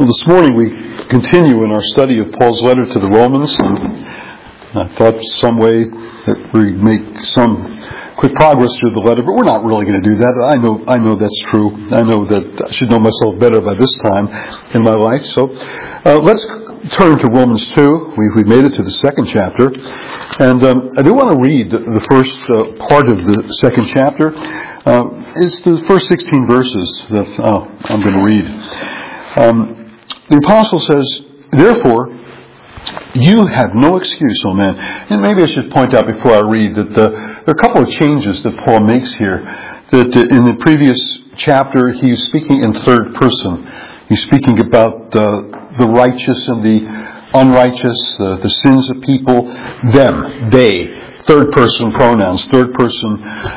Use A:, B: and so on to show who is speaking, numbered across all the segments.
A: Well, this morning we continue in our study of Paul's letter to the Romans, and I thought some way that we'd make some quick progress through the letter, but we're not really going to do that. I know that's true. I know that I should know myself better by this time in my life. So let's turn to Romans 2. We've made it to the second chapter, and I do want to read the first part of the second chapter. It's the first 16 verses that I'm going to read. The apostle says, "Therefore, you have no excuse, O man." And maybe I should point out before I read that there are a couple of changes that Paul makes here. That in the previous chapter, he's speaking in third person. He's speaking about the righteous and the unrighteous, the sins of people, them, they. Third person pronouns, third person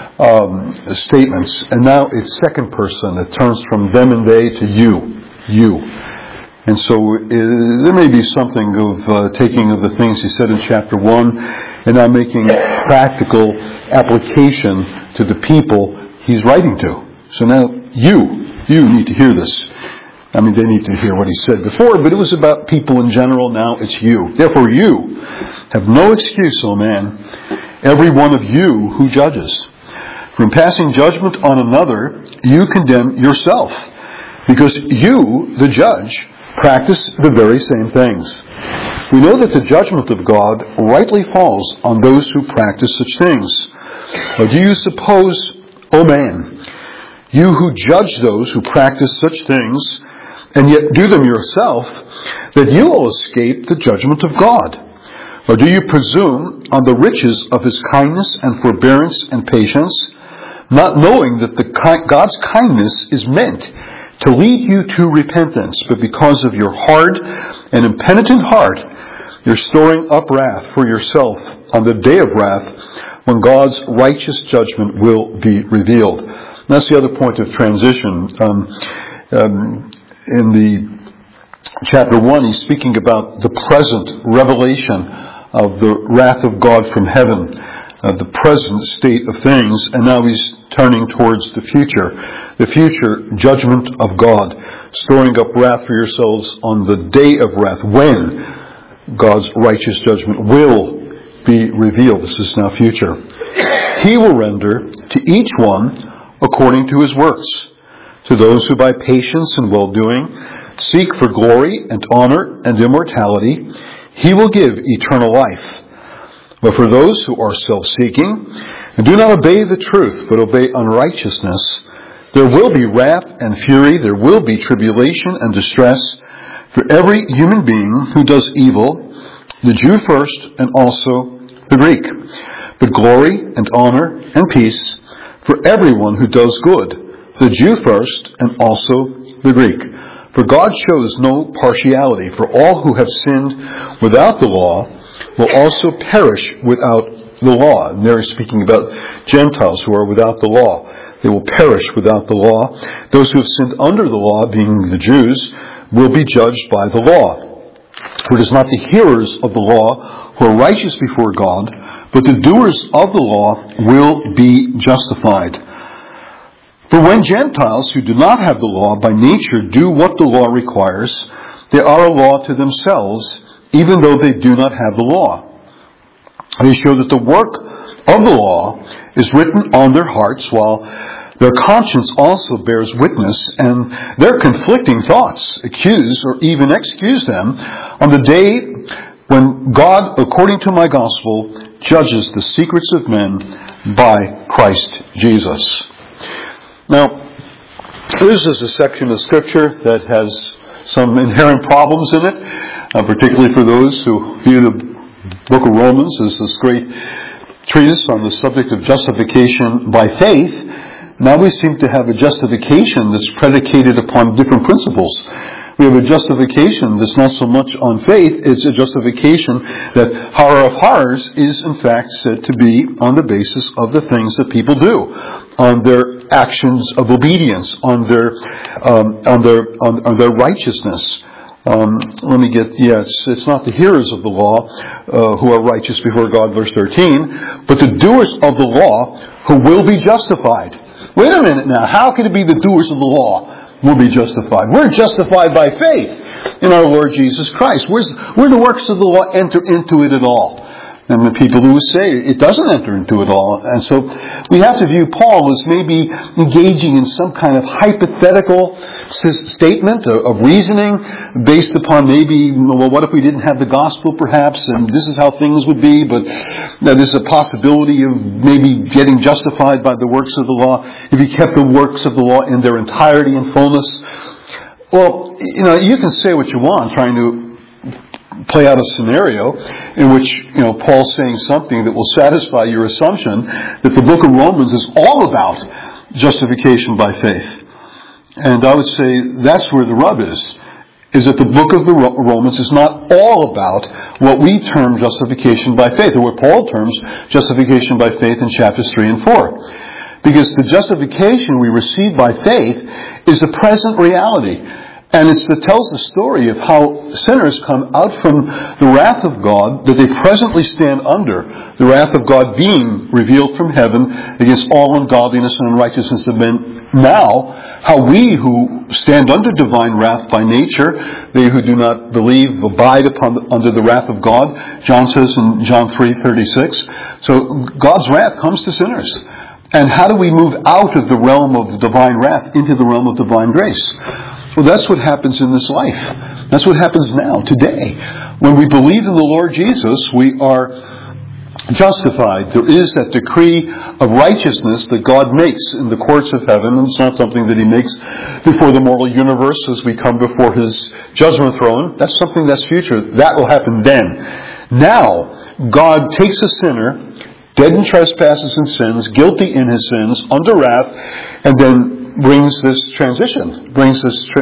A: statements. And now it's second person. It turns from them and they to you. And so there may be something of taking of the things he said in chapter 1 and now making practical application to the people he's writing to. So now you need to hear this. I mean, they need to hear what he said before, but it was about people in general. Now it's you. Therefore you have no excuse, O man, every one of you who judges. From passing judgment on another, you condemn yourself, because you, the judge, practice the very same things. We know that the judgment of God rightly falls on those who practice such things. Or do you suppose, O man, you who judge those who practice such things, and yet do them yourself, that you will escape the judgment of God? Or do you presume on the riches of His kindness and forbearance and patience, not knowing that God's kindness is meant to lead you to repentance, but because of your hard and impenitent heart, you're storing up wrath for yourself on the day of wrath, when God's righteous judgment will be revealed. And that's the other point of transition. In the chapter 1, he's speaking about the present revelation of the wrath of God from heaven, the present state of things, and now he's turning towards the future judgment of God, storing up wrath for yourselves on the day of wrath, when God's righteous judgment will be revealed. This is now future. He will render to each one according to his works. To those who by patience and well-doing seek for glory and honor and immortality, He will give eternal life. But for those who are self-seeking and do not obey the truth, but obey unrighteousness, there will be wrath and fury, there will be tribulation and distress for every human being who does evil, the Jew first and also the Greek. But glory and honor and peace for everyone who does good, the Jew first and also the Greek. For God shows no partiality, for all who have sinned without the law will also perish without the law. And there he's speaking about Gentiles who are without the law. They will perish without the law. Those who have sinned under the law, being the Jews, will be judged by the law. For it is not the hearers of the law who are righteous before God, but the doers of the law will be justified. For when Gentiles who do not have the law by nature do what the law requires, they are a law to themselves, even though they do not have the law. They show that the work of the law is written on their hearts, while their conscience also bears witness, and their conflicting thoughts accuse or even excuse them on the day when God, according to my gospel, judges the secrets of men by Christ Jesus. Now, this is a section of Scripture that has some inherent problems in it, particularly for those who view the book of Romans as this great treatise on the subject of justification by faith. Now we seem to have a justification that's predicated upon different principles. We have a justification that's not so much on faith, it's a justification that horror of horrors is in fact said to be on the basis of the things that people do, on their actions of obedience, on their righteousness. It's not the hearers of the law who are righteous before God, verse 13, but the doers of the law who will be justified. Wait a minute now, how can it be the doers of the law? we'll be justified. We're justified by faith in our Lord Jesus Christ. Where the works of the law enter into it at all? And the people who say it doesn't enter into it all. And so we have to view Paul as maybe engaging in some kind of hypothetical statement of reasoning based upon maybe, well, what if we didn't have the gospel perhaps, and this is how things would be, but there's a possibility of maybe getting justified by the works of the law if you kept the works of the law in their entirety and fullness. Well, you can say what you want trying to play out a scenario in which, Paul's saying something that will satisfy your assumption that the book of Romans is all about justification by faith. And I would say that's where the rub is that the book of the Romans is not all about what we term justification by faith, or what Paul terms justification by faith in chapters 3 and 4. Because the justification we receive by faith is a present reality. And it tells the story of how sinners come out from the wrath of God that they presently stand under, the wrath of God being revealed from heaven against all ungodliness and unrighteousness of men. Now, how we who stand under divine wrath by nature, they who do not believe, abide under the wrath of God, John says in John 3:36. So God's wrath comes to sinners. And how do we move out of the realm of divine wrath into the realm of divine grace? Well, that's what happens in this life. That's what happens now, today. When we believe in the Lord Jesus, we are justified. There is that decree of righteousness that God makes in the courts of heaven. And it's not something that He makes before the moral universe as we come before His judgment throne. That's something that's future. That will happen then. Now, God takes a sinner, dead in trespasses and sins, guilty in his sins, under wrath, and then brings this transition, brings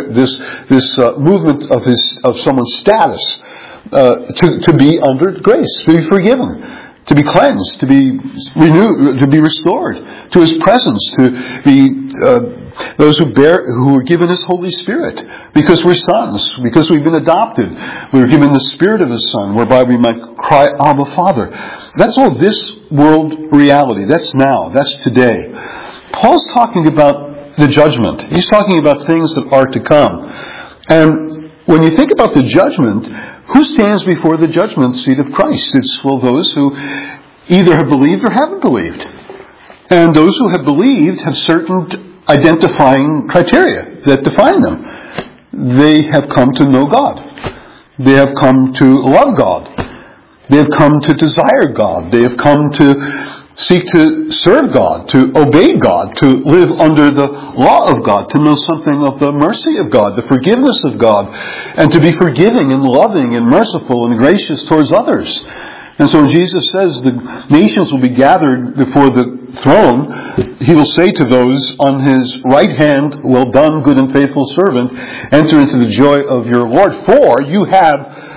A: this movement of someone's status to be under grace, to be forgiven, to be cleansed, to be renewed, to be restored to His presence, to be those who are given His Holy Spirit, because we're sons, because we've been adopted, we're given the Spirit of His Son, whereby we might cry, Abba, Father. That's all this world reality. That's now. That's today. Paul's talking about the judgment. He's talking about things that are to come. And when you think about the judgment, who stands before the judgment seat of Christ? It's, those who either have believed or haven't believed. And those who have believed have certain identifying criteria that define them. They have come to know God. They have come to love God. They have come to desire God. They have come to seek to serve God, to obey God, to live under the law of God, to know something of the mercy of God, the forgiveness of God, and to be forgiving and loving and merciful and gracious towards others. And so when Jesus says the nations will be gathered before the throne, He will say to those on His right hand, well done, good and faithful servant, enter into the joy of your Lord. For you have,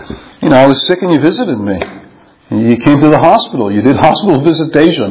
A: I was sick and you visited me. You came to the hospital. You did hospital visitation.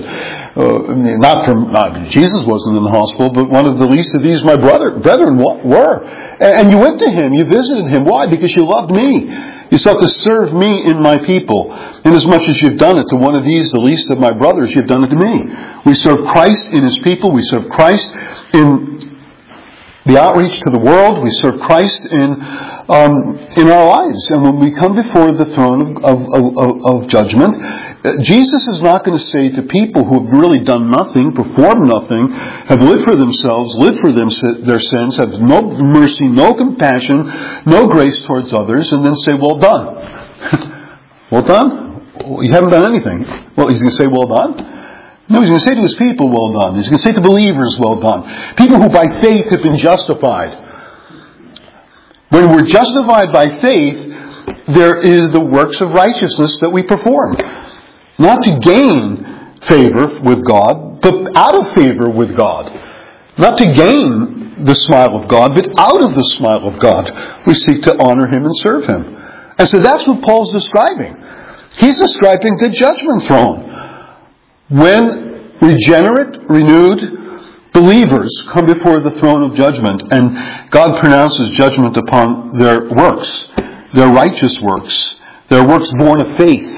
A: Jesus wasn't in the hospital, but one of the least of these, my brethren, were. And you went to Him. You visited Him. Why? Because you loved me. You sought to serve me in my people. Inasmuch as you've done it to one of these, the least of my brothers, you've done it to me. We serve Christ in His people. We serve Christ in the outreach to the world. We serve Christ in our lives. And when we come before the throne of judgment, Jesus is not going to say to people who have really done nothing, performed nothing, have lived for themselves, lived for their sins, have no mercy, no compassion, no grace towards others, and then say, well done. Well done? You haven't done anything. Well, He's going to say, well done? No, He's going to say to His people, well done. He's going to say to believers, well done. People who by faith have been justified. When we're justified by faith, there is the works of righteousness that we perform. Not to gain favor with God, but out of favor with God. Not to gain the smile of God, but out of the smile of God. We seek to honor Him and serve Him. And so that's what Paul's describing. He's describing the judgment throne. When regenerate, renewed believers come before the throne of judgment and God pronounces judgment upon their works, their righteous works, their works born of faith.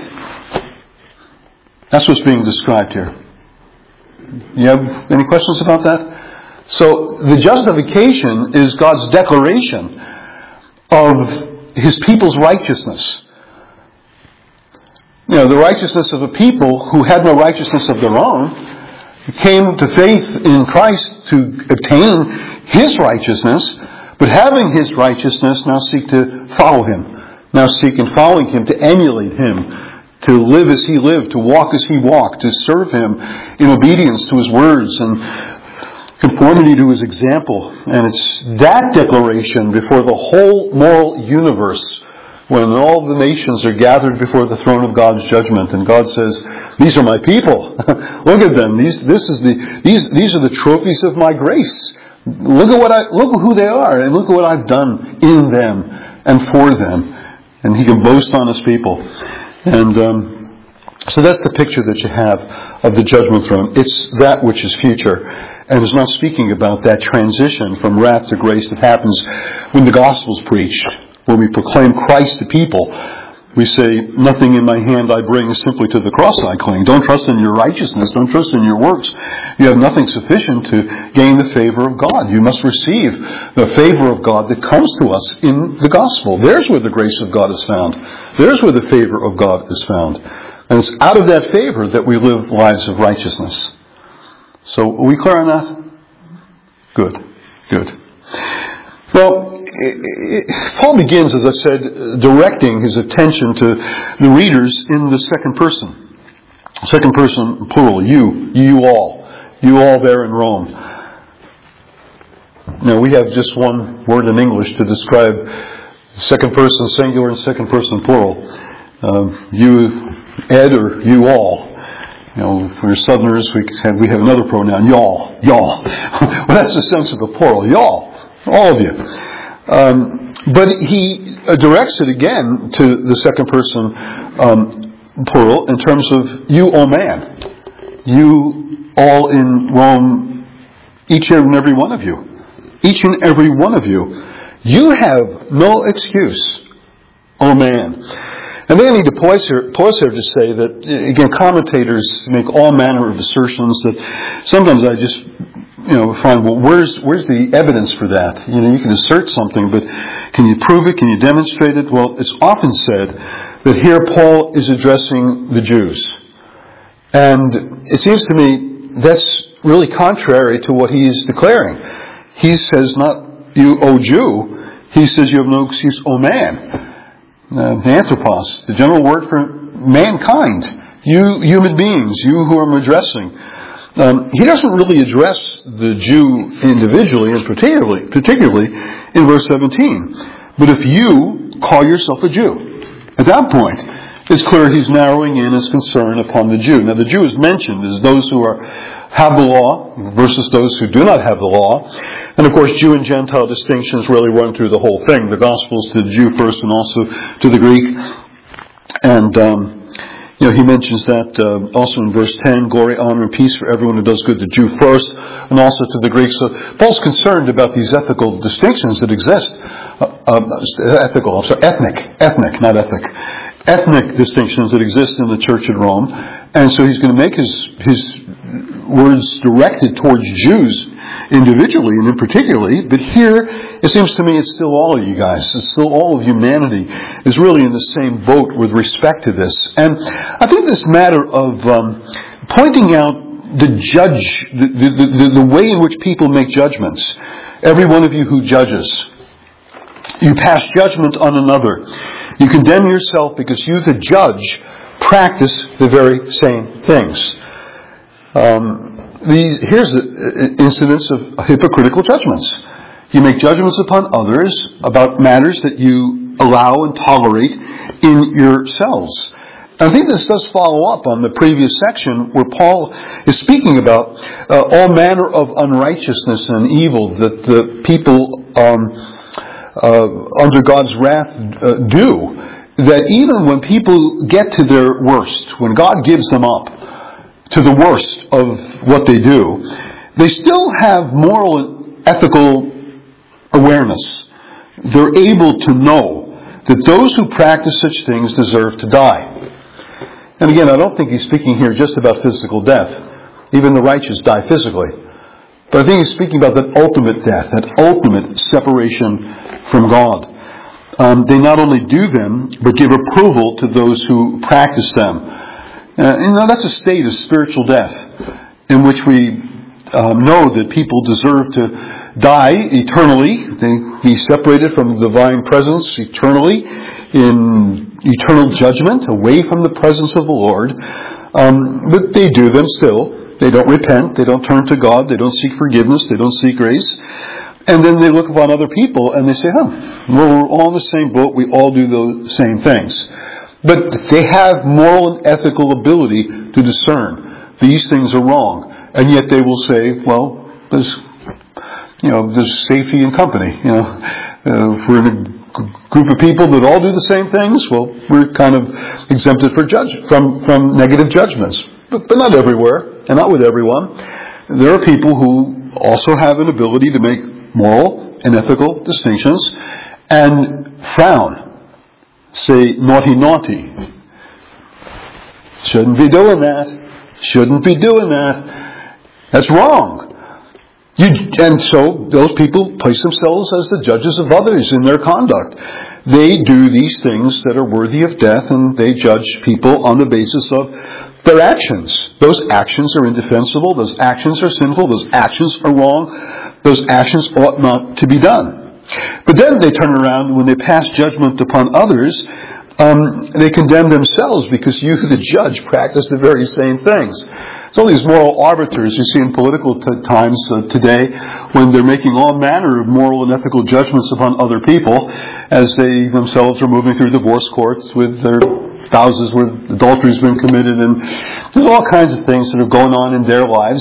A: That's what's being described here. You have any questions about that? So the justification is God's declaration of His people's righteousness. The righteousness of a people who had no righteousness of their own came to faith in Christ to obtain His righteousness, but having His righteousness now seek to follow Him. Now seek in following Him to emulate Him, to live as He lived, to walk as He walked, to serve Him in obedience to His words and conformity to His example. And it's that declaration before the whole moral universe, when all the nations are gathered before the throne of God's judgment, and God says, "These are my people. Look at them. These are the trophies of my grace. Look at who they are, and look at what I've done in them and for them." And He can boast on His people. And so that's the picture that you have of the judgment throne. It's that which is future, and is not speaking about that transition from wrath to grace that happens when the gospel's preached. When we proclaim Christ to people, we say, "Nothing in my hand I bring, simply to the cross I cling." Don't trust in your righteousness. Don't trust in your works. You have nothing sufficient to gain the favor of God. You must receive the favor of God that comes to us in the gospel. There's where the grace of God is found. There's where the favor of God is found. And it's out of that favor that we live lives of righteousness. So, are we clear on that? Good. Well, Paul begins, as I said, directing his attention to the readers in the second person. Second person, plural, you all there in Rome. Now, we have just one word in English to describe second person singular and second person plural. You, Ed, or you all. For Southerners, we have another pronoun, y'all. Well, that's the sense of the plural, y'all. All of you. But he directs it again to the second person plural in terms of you, O man. You all in Rome, each and every one of you. Each and every one of you. You have no excuse, O man. And then I need to pause here to say that, again, commentators make all manner of assertions that sometimes I just find, well, where's the evidence for that? You can assert something, but can you prove it? Can you demonstrate it? Well, it's often said that here Paul is addressing the Jews. And it seems to me that's really contrary to what he is declaring. He says not you, O Jew. He says you have no excuse, O man. The anthropos, the general word for mankind. You human beings, you who I'm addressing. He doesn't really address the Jew individually and particularly in verse 17. But if you call yourself a Jew, at that point, it's clear he's narrowing in his concern upon the Jew. Now, the Jew is mentioned as those who have the law versus those who do not have the law. And, of course, Jew and Gentile distinctions really run through the whole thing. The Gospels to the Jew first and also to the Greek. And, he mentions that also in verse 10, glory, honor, and peace for everyone who does good, the Jew first, and also to the Greek. So Paul's concerned about these ethical distinctions that exist. Ethnic distinctions that exist in the church in Rome. And so he's going to make his words directed towards Jews individually and in particularly. But here, it seems to me it's still all of you guys. It's still all of humanity is really in the same boat with respect to this. And I think this matter of pointing out the way in which people make judgments. Every one of you who judges, you pass judgment on another. You condemn yourself because you, the judge, practice the very same things. Here's the incidents of hypocritical judgments. You make judgments upon others about matters that you allow and tolerate in yourselves. And I think this does follow up on the previous section where Paul is speaking about all manner of unrighteousness and evil that the people under God's wrath do. That even when people get to their worst, when God gives them up to the worst of what they do, they still have moral and ethical awareness. They're able to know that those who practice such things deserve to die. And again, I don't think he's speaking here just about physical death. Even the righteous die physically. But I think he's speaking about that ultimate death, that ultimate separation from God. They not only do them, but give approval to those who practice them. That's a state of spiritual death in which we know that people deserve to die eternally. They be separated from the divine presence eternally in eternal judgment, away from the presence of the Lord. But they do them still. They don't repent. They don't turn to God. They don't seek forgiveness. They don't seek grace. And then they look upon other people and they say, we're all in the same boat. We all do those same things. But they have moral and ethical ability to discern these things are wrong. And yet they will say, well, there's safety in company. If we're in a group of people that all do the same things, well, we're kind of exempted from negative judgments. But not everywhere, and not with everyone. There are people who also have an ability to make moral and ethical distinctions and frown. Say, naughty, naughty. Shouldn't be doing that. Shouldn't be doing that. That's wrong. And so those people place themselves as the judges of others in their conduct. They do these things that are worthy of death, and they judge people on the basis of their actions. Those actions are indefensible. Those actions are sinful. Those actions are wrong. Those actions ought not to be done. But then they turn around when they pass judgment upon others. They condemn themselves because you, the judge, practice the very same things. It's all these moral arbiters you see in political times today when they're making all manner of moral and ethical judgments upon other people as they themselves are moving through divorce courts with their spouses where adultery has been committed, and there's all kinds of things that are going on in their lives.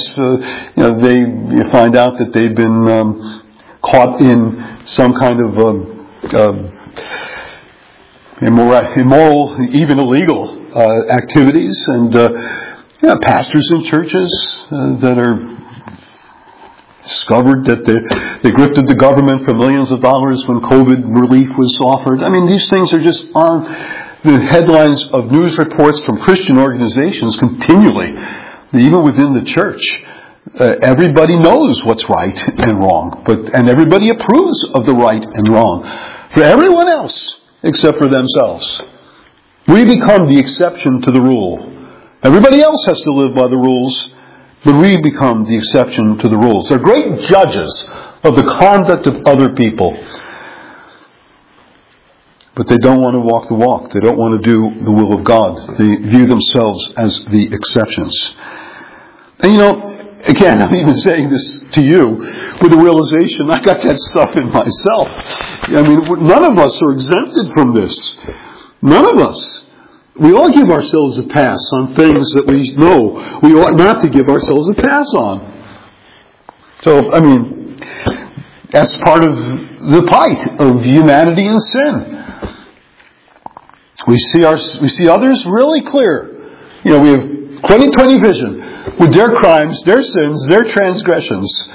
A: You find out that they've been caught in some kind of immoral, even illegal activities, and pastors in churches that are discovered that they grifted the government for millions of dollars when COVID relief was offered. I mean, these things are just on the headlines of news reports from Christian organizations continually, even within the church. Everybody knows what's right and wrong, and everybody approves of the right and wrong for everyone else except for themselves. We become the exception to the rule. Everybody else has to live by the rules, but we become the exception to the rules. They're great judges of the conduct of other people. But they don't want to walk the walk. They don't want to do the will of God. They view themselves as the exceptions. And again, I'm even saying this to you with the realization I got that stuff in myself. I mean, none of us are exempted from this. None of us. We all give ourselves a pass on things that we know we ought not to give ourselves a pass on. So, I mean, that's part of the plight of humanity and sin. We see others really clear. We have 20/20 vision with their crimes, their sins, their transgressions.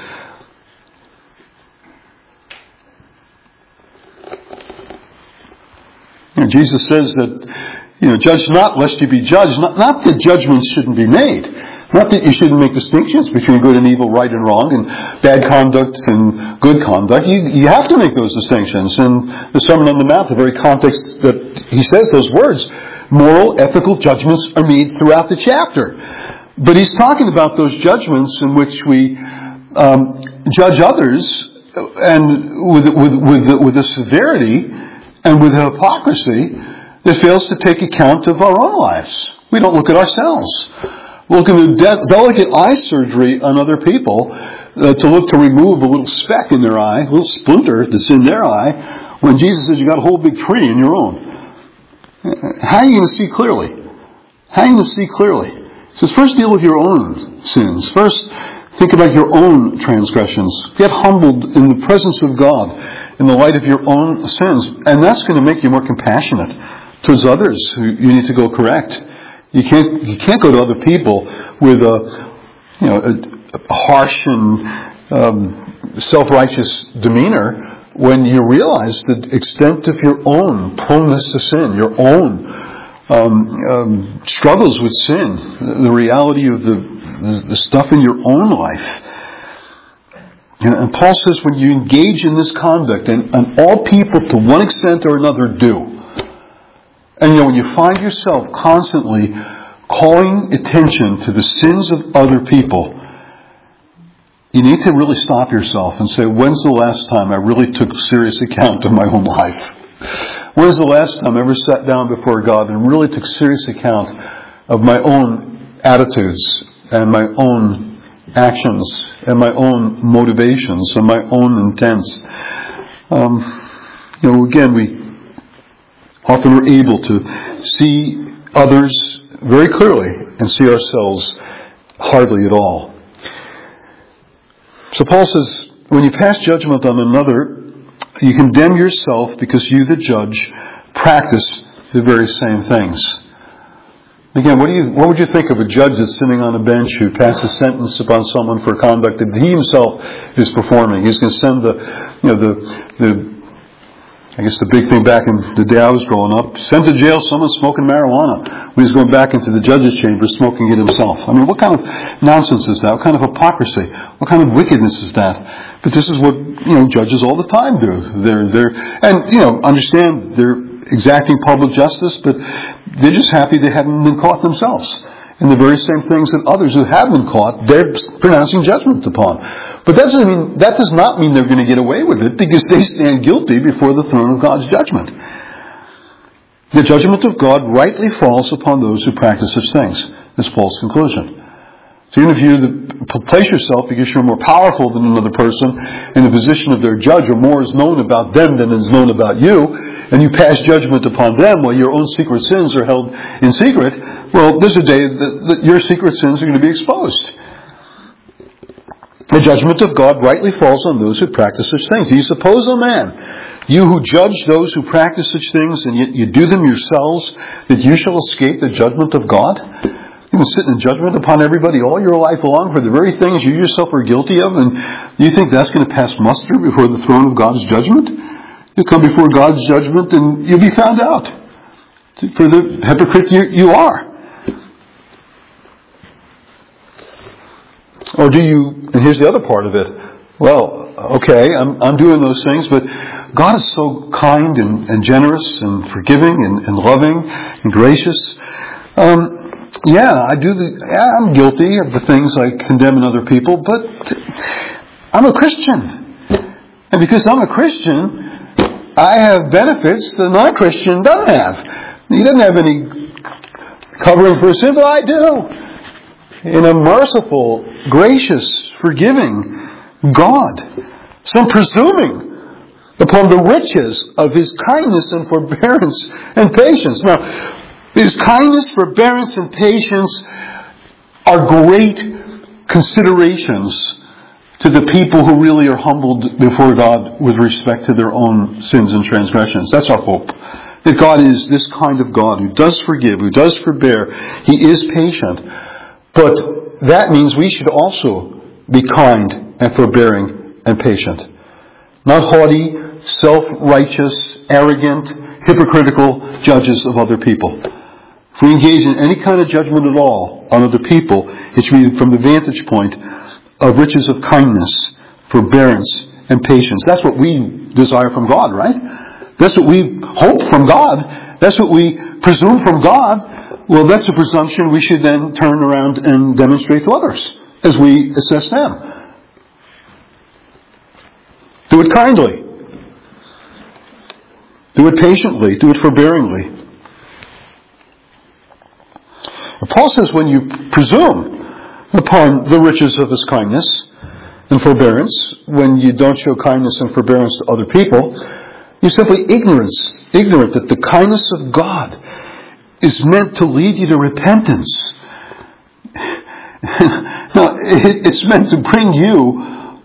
A: Jesus says that, judge not lest you be judged. Not that judgments shouldn't be made. Not that you shouldn't make distinctions between good and evil, right and wrong, and bad conduct and good conduct. You have to make those distinctions. In the Sermon on the Mount, the very context that he says those words, moral, ethical judgments are made throughout the chapter. But he's talking about those judgments in which we judge others and with a severity and with a hypocrisy that fails to take account of our own lives. We don't look at ourselves. We're looking at delicate eye surgery on other people to remove a little speck in their eye, a little splinter that's in their eye, when Jesus says you've got a whole big tree in your own. How are you going to see clearly? How are you going to see clearly? He says, first deal with your own sins. First, think about your own transgressions. Get humbled in the presence of God in the light of your own sins. And that's going to make you more compassionate towards others who you need to go correct. You can't go to other people with a harsh and self-righteous demeanor when you realize the extent of your own proneness to sin, your own struggles with sin, the reality of the stuff in your own life. And Paul says when you engage in this conduct, and all people to one extent or another do, and when you find yourself constantly calling attention to the sins of other people, you need to really stop yourself and say, when's the last time I really took serious account of my own life? When's the last time I ever sat down before God and really took serious account of my own attitudes and my own actions and my own motivations and my own intents? Again, we often are able to see others very clearly and see ourselves hardly at all. So Paul says, when you pass judgment on another, you condemn yourself because you, the judge, practice the very same things. Again, what would you think of a judge that's sitting on a bench who passes sentence upon someone for conduct that he himself is performing? He's going to send the big thing back in the day I was growing up, sent to jail someone smoking marijuana when he's going back into the judge's chamber smoking it himself. I mean, what kind of nonsense is that? What kind of hypocrisy? What kind of wickedness is that? But this is what, judges all the time do. Understand they're exacting public justice, but they're just happy they haven't been caught themselves. And the very same things that others who have been caught, they're pronouncing judgment upon. But that does not mean they're going to get away with it, because they stand guilty before the throne of God's judgment. The judgment of God rightly falls upon those who practice such things. That's Paul's conclusion. So even if you place yourself, because you're more powerful than another person, in the position of their judge, or more is known about them than is known about you, and you pass judgment upon them while your own secret sins are held in secret, well, there's a day that your secret sins are going to be exposed. The judgment of God rightly falls on those who practice such things. Do you suppose, O man, you who judge those who practice such things, and yet you do them yourselves, that you shall escape the judgment of God? You've been sitting in judgment upon everybody all your life long for the very things you yourself are guilty of, and you think that's going to pass muster before the throne of God's judgment? You'll come before God's judgment and you'll be found out for the hypocrite you are. Or do you, and here's the other part of it, well, okay, I'm doing those things, but God is so kind and generous and forgiving and loving and gracious. I'm guilty of the things I condemn in other people, but I'm a Christian. And because I'm a Christian, I have benefits that a non-Christian doesn't have. He doesn't have any covering for sin, but I do. In a merciful, gracious, forgiving God. So I'm presuming upon the riches of His kindness and forbearance and patience. Now, His kindness, forbearance, and patience are great considerations to the people who really are humbled before God with respect to their own sins and transgressions. That's our hope. That God is this kind of God who does forgive, who does forbear. He is patient. But that means we should also be kind and forbearing and patient. Not haughty, self-righteous, arrogant, hypocritical judges of other people. If we engage in any kind of judgment at all on other people, it should be from the vantage point of riches of kindness, forbearance, and patience. That's what we desire from God, right? That's what we hope from God. That's what we presume from God. Well, that's a presumption we should then turn around and demonstrate to others as we assess them. Do it kindly. Do it patiently. Do it forbearingly. Paul says when you presume upon the riches of His kindness and forbearance, when you don't show kindness and forbearance to other people, you're simply ignorant that the kindness of God is meant to lead you to repentance. No, it's meant to bring you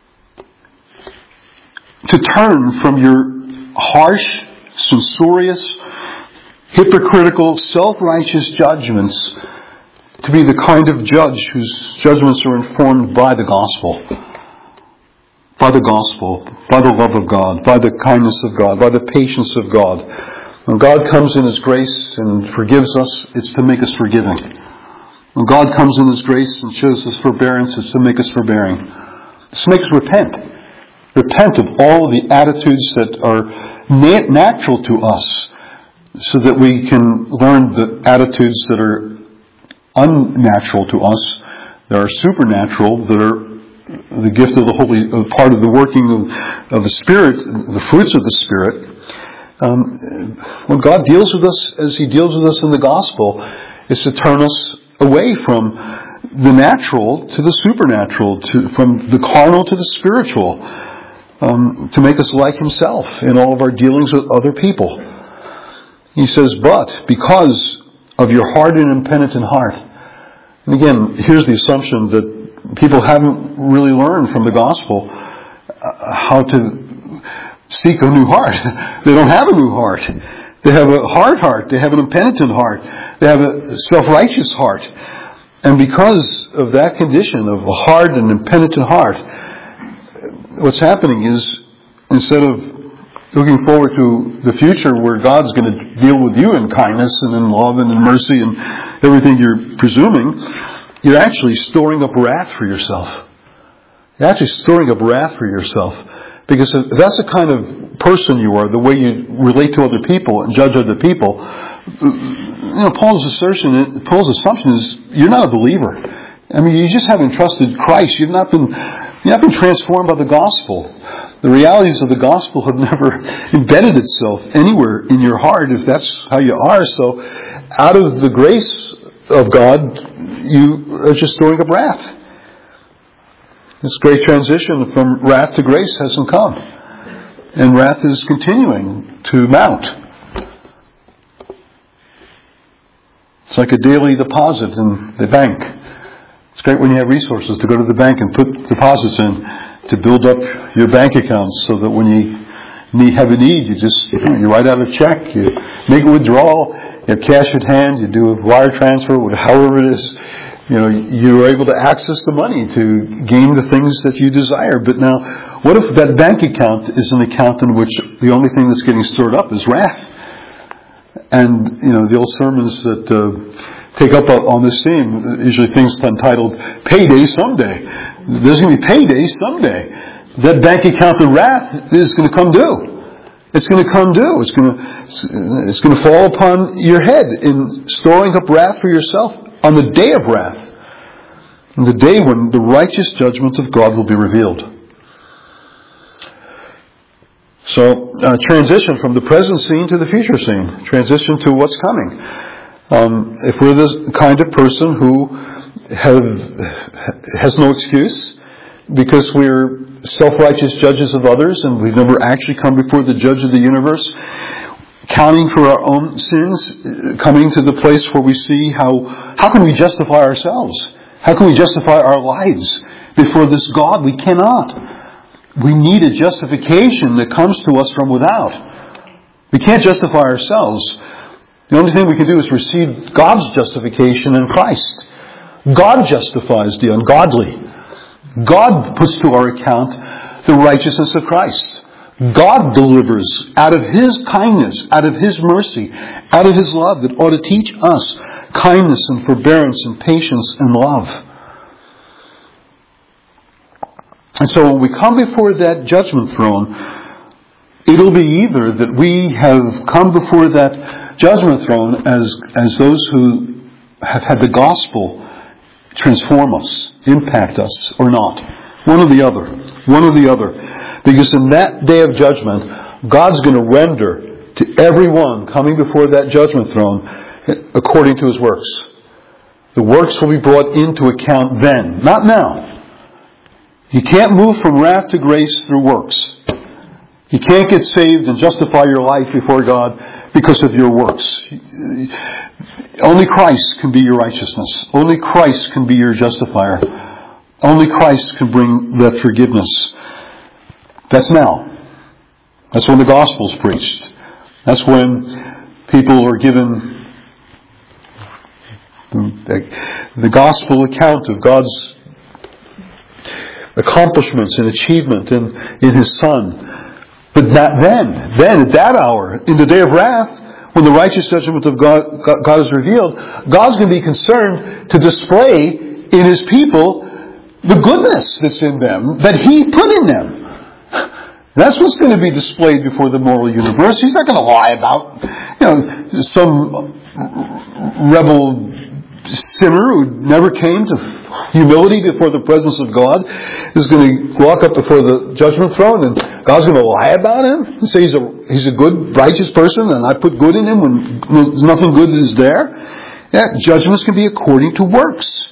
A: to turn from your harsh, censorious, hypocritical, self-righteous judgments to be the kind of judge whose judgments are informed by the gospel. By the gospel, by the love of God, by the kindness of God, by the patience of God. When God comes in His grace and forgives us, it's to make us forgiving. When God comes in His grace and shows us forbearance, it's to make us forbearing. This makes us repent. Repent of all of the attitudes that are natural to us, so that we can learn the attitudes that are unnatural to us, that are supernatural, that are the gift of the Holy, part of the working of the Spirit, the fruits of the Spirit. When God deals with us as He deals with us in the gospel, is to turn us away from the natural to the supernatural, from the carnal to the spiritual, to make us like Himself in all of our dealings with other people. He says, but because of your hard and impenitent heart. And again, here's the assumption that people haven't really learned from the gospel how to seek a new heart. They don't have a new heart. They have a hard heart. They have an impenitent heart. They have a self-righteous heart. And because of that condition of a hard and impenitent heart, what's happening is, instead of looking forward to the future where God's going to deal with you in kindness and in love and in mercy and everything you're presuming, you're actually storing up wrath for yourself. You're actually storing up wrath for yourself. Because if that's the kind of person you are, the way you relate to other people and judge other people, Paul's assumption is you're not a believer. I mean, you just haven't trusted Christ. You've not been transformed by the gospel. The realities of the gospel have never embedded itself anywhere in your heart, if that's how you are. So, out of the grace of God, you are just storing up wrath. This great transition from wrath to grace hasn't come. And wrath is continuing to mount. It's like a daily deposit in the bank. It's great when you have resources to go to the bank and put deposits in to build up your bank accounts, so that when you have a need, you write out a check, you make a withdrawal, you have cash at hand, you do a wire transfer, however it is. You're able to access the money to gain the things that you desire. But now, what if that bank account is an account in which the only thing that's getting stored up is wrath? And, the old sermons that take up on this theme, usually things entitled, Payday Someday. There's going to be payday someday. That bank account of wrath is going to come due. It's going to come due. It's going to fall upon your head in storing up wrath for yourself on the day of wrath, on the day when the righteous judgment of God will be revealed. So, transition from the present scene to the future scene. Transition to what's coming. If we're the kind of person who has no excuse, because we're self-righteous judges of others and we've never actually come before the judge of the universe, counting for our own sins, coming to the place where we see how can we justify ourselves? How can we justify our lives before this God? We cannot. We need a justification that comes to us from without. We can't justify ourselves. The only thing we can do is receive God's justification in Christ. God justifies the ungodly. God puts to our account the righteousness of Christ. God delivers out of His kindness, out of His mercy, out of His love that ought to teach us kindness and forbearance and patience and love. And so when we come before that judgment throne, it'll be either that we have come before that judgment throne as those who have had the gospel transform us, impact us, or not. One or the other. One or the other. Because in that day of judgment, God's going to render to everyone coming before that judgment throne according to his works. The works will be brought into account then, not now. You can't move from wrath to grace through works. You can't get saved and justify your life before God because of your works. Only Christ can be your righteousness. Only Christ can be your justifier. Only Christ can bring that forgiveness. That's now. That's when the gospel's preached. That's when people are given the gospel account of God's accomplishments and achievement in His Son. But then at that hour, in the day of wrath, when the righteous judgment of God is revealed, God's going to be concerned to display in His people the goodness that's in them that He put in them. That's what's going to be displayed before the moral universe. He's not going to lie about, some rebel sinner who never came to humility before the presence of God is going to walk up before the judgment throne, and God's going to lie about him and say he's a good, righteous person, and I put good in him when nothing good is there. Yeah, judgments can be according to works.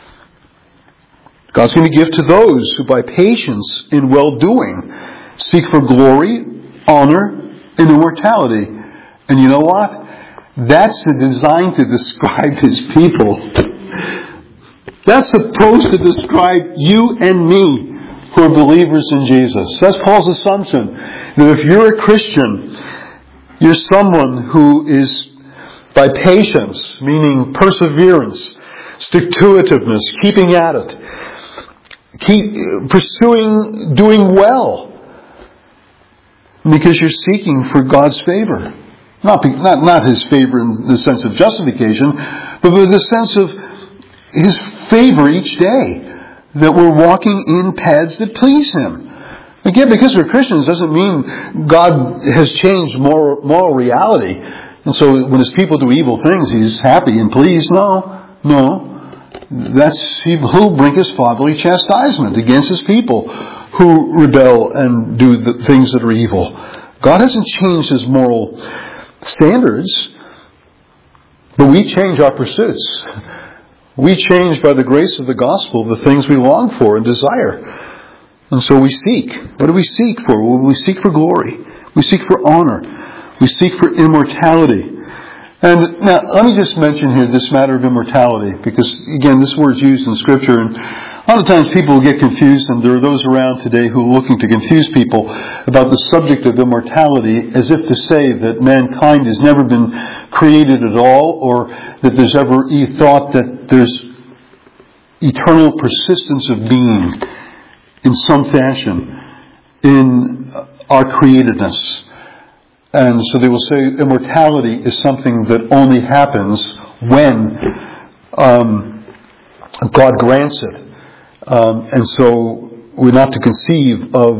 A: God's going to give to those who by patience in well-doing seek for glory, honor, and immortality. And you know what? That's designed to describe His people. That's supposed to describe you and me who are believers in Jesus. That's Paul's assumption. That if you're a Christian, you're someone who is by patience, meaning perseverance, stick-to-itiveness, keeping at it, keep pursuing, doing well, because you're seeking for God's favor. Not His favor in the sense of justification, but with the sense of His favor each day. That we're walking in paths that please Him. Again, because we're Christians doesn't mean God has changed moral reality. And so when His people do evil things, He's happy and pleased. No. That's He will bring His fatherly chastisement against His people who rebel and do the things that are evil. God hasn't changed His moral standards, but we change our pursuits. We change by the grace of the gospel the things we long for and desire. And so we seek. What do we seek for? Well, we seek for glory. We seek for honor. We seek for immortality. And now, let me just mention here this matter of immortality, because again, this word's used in Scripture, and a lot of times people get confused, and there are those around today who are looking to confuse people about the subject of immortality, as if to say that mankind has never been created at all, or that there's ever thought that there's eternal persistence of being in some fashion in our createdness. And so they will say immortality is something that only happens when God grants it. And so we're not to conceive of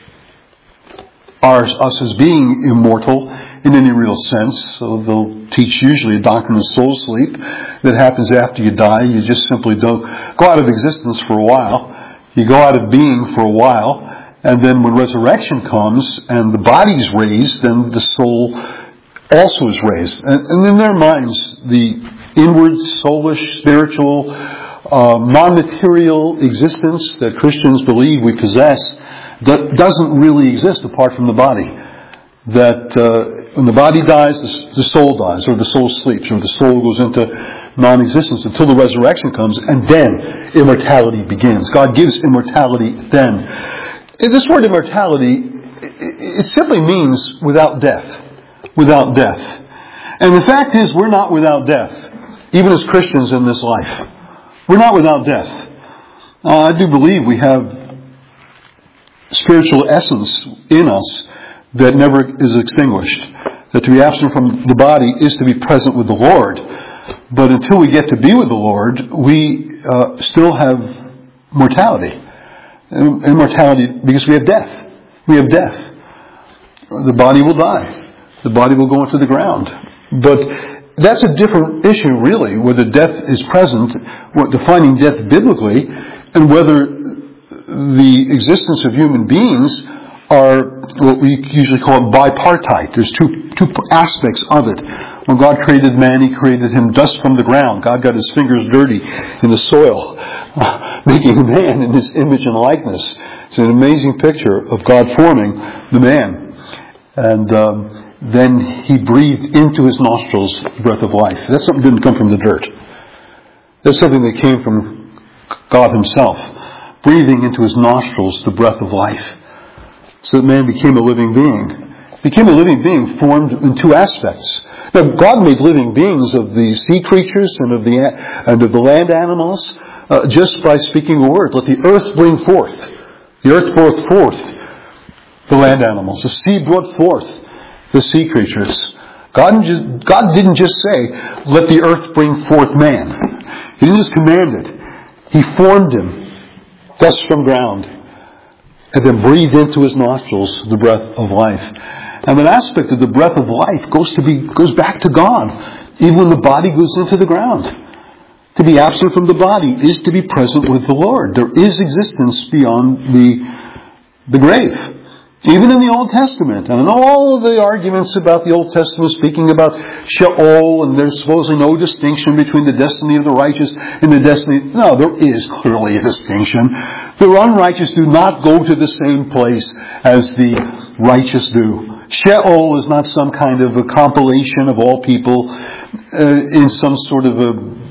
A: us as being immortal in any real sense. So they'll teach usually a doctrine of soul sleep that happens after you die. You just simply don't go out of existence for a while. You go out of being for a while. And then when resurrection comes and the body's raised, then the soul also is raised. And in their minds, the inward, soulish, spiritual, non-material existence that Christians believe we possess that doesn't really exist apart from the body. That when the body dies, the soul dies, or the soul sleeps, or the soul goes into non-existence until the resurrection comes, and then immortality begins. God gives immortality then. This word immortality, it simply means without death. Without death. And the fact is, we're not without death, even as Christians in this life. We're not without death. I do believe we have spiritual essence in us that never is extinguished. That to be absent from the body is to be present with the Lord. But until we get to be with the Lord, we still have mortality. Immortality, because we have death. We have death. The body will die. The body will go into the ground. But that's a different issue, really, whether death is present, defining death biblically, and whether the existence of human beings are what we usually call bipartite. There's two aspects of it. When God created man, He created him dust from the ground. God got His fingers dirty in the soil, making man in His image and likeness. It's an amazing picture of God forming the man. And then He breathed into his nostrils the breath of life. That's something that didn't come from the dirt. That's something that came from God Himself, breathing into his nostrils the breath of life. So that man became a living being. Became a living being formed in two aspects. Now, God made living beings of the sea creatures and of the land animals just by speaking a word. Let the earth bring forth. The earth brought forth the land animals. The sea brought forth the sea creatures. God didn't just say, let the earth bring forth man. He didn't just command it. He formed him dust from ground, and then breathed into his nostrils the breath of life. And an aspect of the breath of life goes back to God, even when the body goes into the ground. To be absent from the body is to be present with the Lord. There is existence beyond the grave. Even in the Old Testament. And in all of the arguments about the Old Testament speaking about Sheol, and there's supposedly no distinction between the destiny of the righteous and the destiny... No, there is clearly a distinction. The unrighteous do not go to the same place as the righteous do. Sheol is not some kind of a compilation of all people in some sort of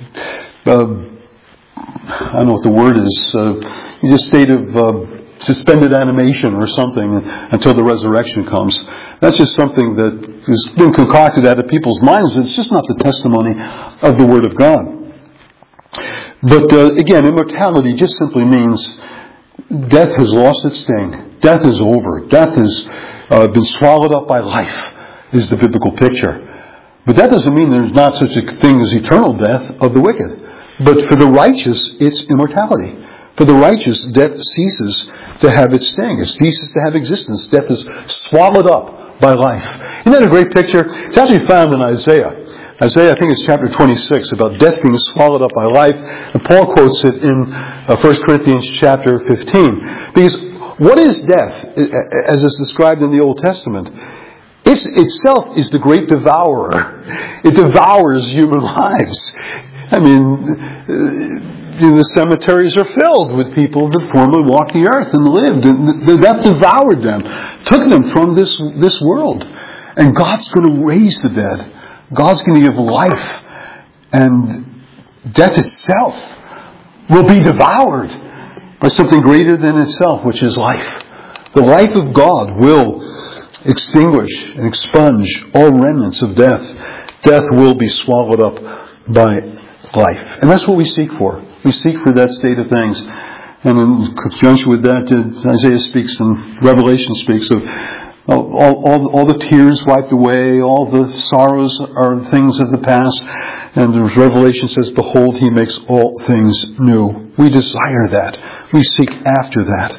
A: I don't know what the word is, in a state of suspended animation or something until the resurrection comes. That's just something that has been concocted out of people's minds. It's just not the testimony of the Word of God. But again, immortality just simply means death has lost its sting. Death is over. Death has been swallowed up by life, is the biblical picture. But that doesn't mean there's not such a thing as eternal death of the wicked. But for the righteous, it's immortality. For the righteous, death ceases to have its sting. It ceases to have existence. Death is swallowed up by life. Isn't that a great picture? It's actually found in Isaiah. Isaiah, I think it's chapter 26, about death being swallowed up by life. And Paul quotes it in 1 Corinthians chapter 15. Because what is death, as is described in the Old Testament? It itself is the great devourer. It devours human lives. I mean... the cemeteries are filled with people that formerly walked the earth and lived. And that devoured them. Took them from this world. And God's going to raise the dead. God's going to give life. And death itself will be devoured by something greater than itself, which is life. The life of God will extinguish and expunge all remnants of death. Death will be swallowed up by life. And that's what we seek for. We seek for that state of things. And in conjunction with that, Isaiah speaks and Revelation speaks of all the tears wiped away, all the sorrows are things of the past. And Revelation says, behold, he makes all things new. We desire that. We seek after that.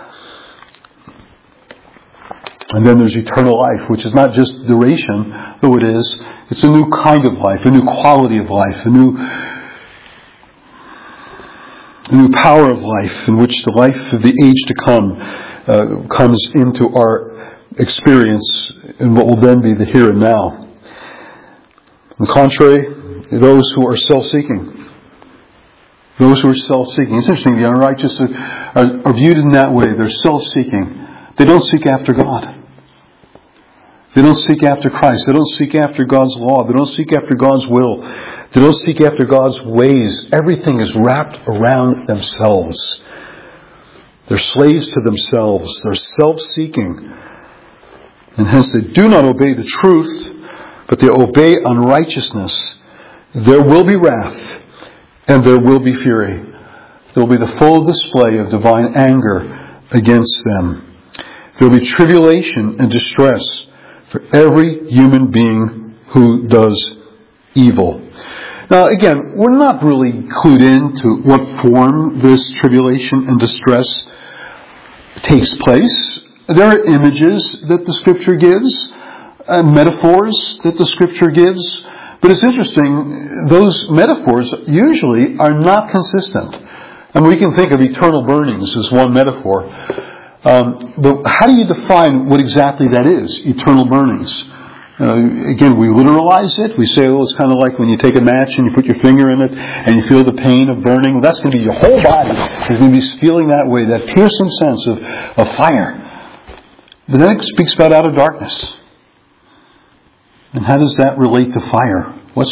A: And then there's eternal life, which is not just duration, though it is. It's a new kind of life, a new quality of life, a new power of life in which the life of the age to come comes into our experience in what will then be the here and now. On the contrary, those who are self-seeking. Those who are self-seeking. It's interesting, the unrighteous are viewed in that way. They're self-seeking. They don't seek after God. They don't seek after Christ. They don't seek after God's law. They don't seek after God's will. They don't seek after God's ways. Everything is wrapped around themselves. They're slaves to themselves. They're self-seeking. And hence they do not obey the truth, but they obey unrighteousness. There will be wrath, and there will be fury. There will be the full display of divine anger against them. There will be tribulation and distress for every human being who does evil. Now, again, we're not really clued in to what form this tribulation and distress takes place. There are images that the Scripture gives, metaphors that the Scripture gives. But it's interesting, those metaphors usually are not consistent. And we can think of eternal burnings as one metaphor. But how do you define what exactly that is, eternal burnings? Again, we literalize it. We say, it's kind of like when you take a match and you put your finger in it and you feel the pain of burning. Well, that's going to be your whole body is going to be feeling that way, that piercing sense of fire. But then it speaks about outer darkness. And how does that relate to fire?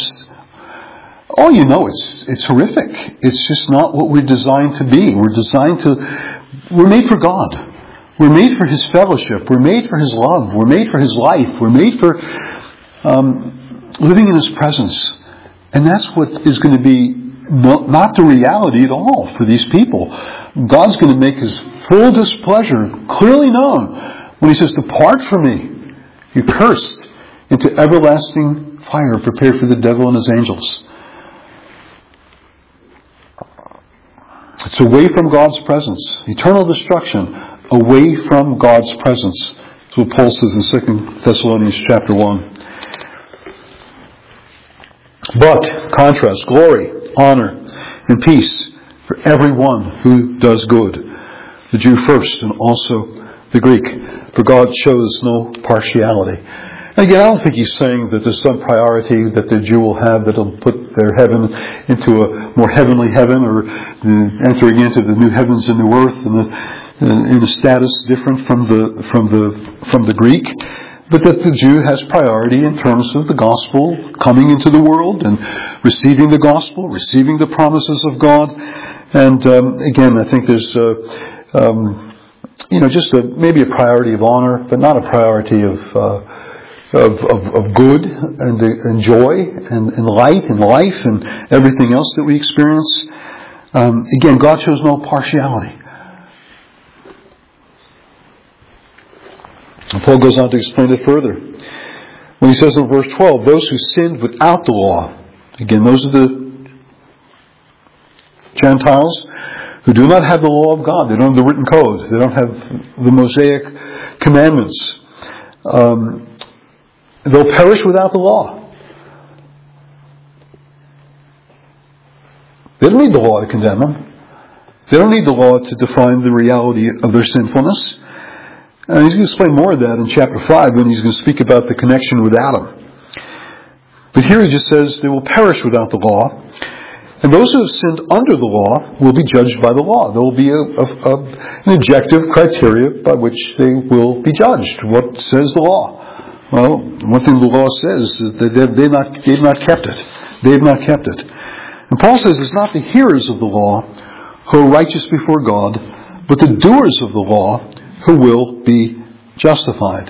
A: It's horrific. It's just not what we're designed to be. We're made for God. We're made for His fellowship. We're made for His love. We're made for His life. We're made for living in His presence. And that's what is going to be not the reality at all for these people. God's going to make His full displeasure clearly known when He says, depart from me, you cursed, into everlasting fire prepared for the devil and his angels. It's away from God's presence. Eternal destruction, away from God's presence. That's what Paul says in 2 Thessalonians chapter 1. But, contrast, glory, honor, and peace for everyone who does good. The Jew first and also the Greek. For God shows no partiality. Again, I don't think he's saying that there's some priority that the Jew will have that will put their heaven into a more heavenly heaven, or entering into the new heavens and new earth in a status different from the Greek. But that the Jew has priority in terms of the gospel coming into the world and receiving the gospel, receiving the promises of God. And again, I think there's just maybe a priority of honor, but not a priority of good and joy and light and life and everything else that we experience. Again, God shows no partiality. And Paul goes on to explain it further. When he says in verse 12, those who sinned without the law, again, those are the Gentiles who do not have the law of God. They don't have the written code. They don't have the Mosaic commandments. They'll perish without the law. They don't need the law to condemn them. They don't need the law to define the reality of their sinfulness. And he's going to explain more of that in chapter 5 when he's going to speak about the connection with Adam. But here he just says they will perish without the law. And those who have sinned under the law will be judged by the law. There will be an objective criteria by which they will be judged. What says the law? Well, one thing the law says is that they've not kept it. They've not kept it. And Paul says it's not the hearers of the law who are righteous before God, but the doers of the law who will be justified.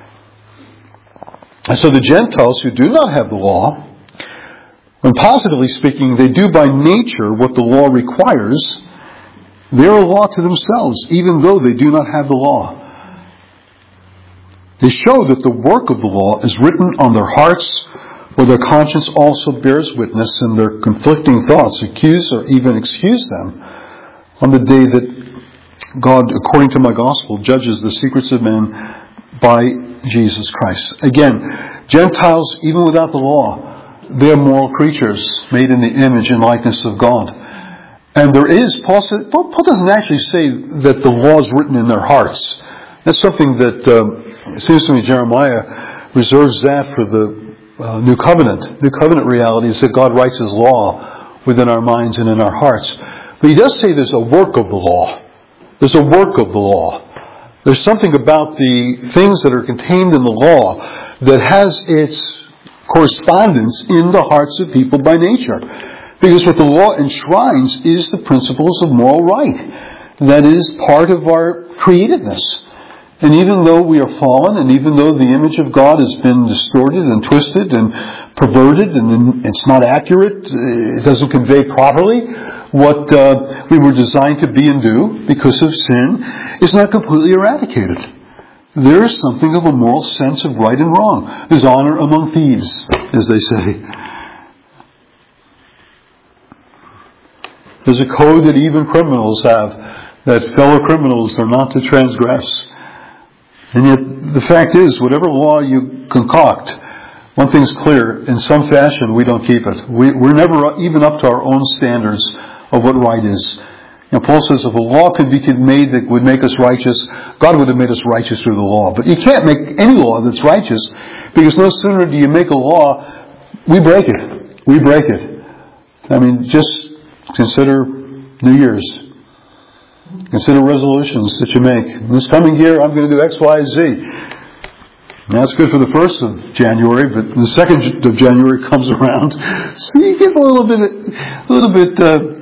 A: And so the Gentiles who do not have the law, when positively speaking, they do by nature what the law requires, they are a law to themselves, even though they do not have the law. They show that the work of the law is written on their hearts, where their conscience also bears witness, and their conflicting thoughts accuse or even excuse them on the day that God, according to my gospel, judges the secrets of men by Jesus Christ. Again, Gentiles, even without the law, they are moral creatures made in the image and likeness of God. And there is, Paul doesn't actually say that the law is written in their hearts. That's something that, it seems to me, Jeremiah reserves that for the New Covenant. New Covenant reality is that God writes His law within our minds and in our hearts. But He does say there's a work of the law. There's a work of the law. There's something about the things that are contained in the law that has its correspondence in the hearts of people by nature. Because what the law enshrines is the principles of moral right. That is part of our createdness. And even though we are fallen, and even though the image of God has been distorted and twisted and perverted, and it's not accurate, it doesn't convey properly what we were designed to be and do because of sin, it's not completely eradicated. There is something of a moral sense of right and wrong. There's honor among thieves, as they say. There's a code that even criminals have, that fellow criminals are not to transgress. And yet, the fact is, whatever law you concoct, one thing's clear, in some fashion we don't keep it. We're never even up to our own standards of what right is. You know, Paul says if a law could be made that would make us righteous, God would have made us righteous through the law. But you can't make any law that's righteous, because no sooner do you make a law, we break it. We break it. I mean, just consider New Year's. Consider resolutions that you make. This coming year, I'm going to do X, Y, Z. Now, that's good for the 1st of January, but the 2nd of January comes around, so you get a little bit,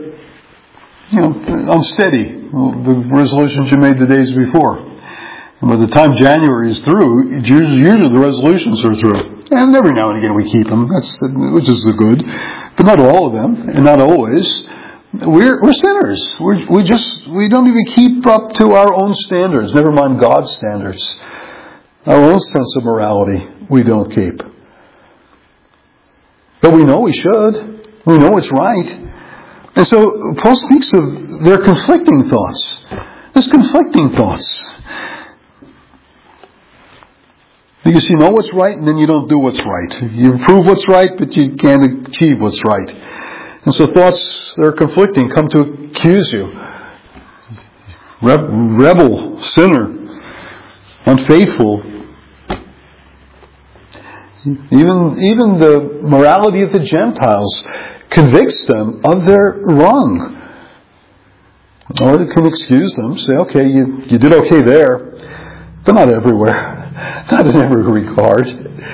A: unsteady. The resolutions you made the days before. And by the time January is through, usually the resolutions are through. And every now and again we keep them, which is the good, but not all of them, and not always. We're sinners. We don't even keep up to our own standards, never mind God's standards. Our own sense of morality we don't keep. But we know we should. We know it's right. And so Paul speaks of their conflicting thoughts. There's conflicting thoughts. Because you know what's right and then you don't do what's right. You prove what's right, but you can't achieve what's right. And so thoughts that are conflicting come to accuse you. Rebel, sinner, unfaithful. Even the morality of the Gentiles convicts them of their wrong. Or it can excuse them, say, okay, you did okay there, but not everywhere, not in every regard.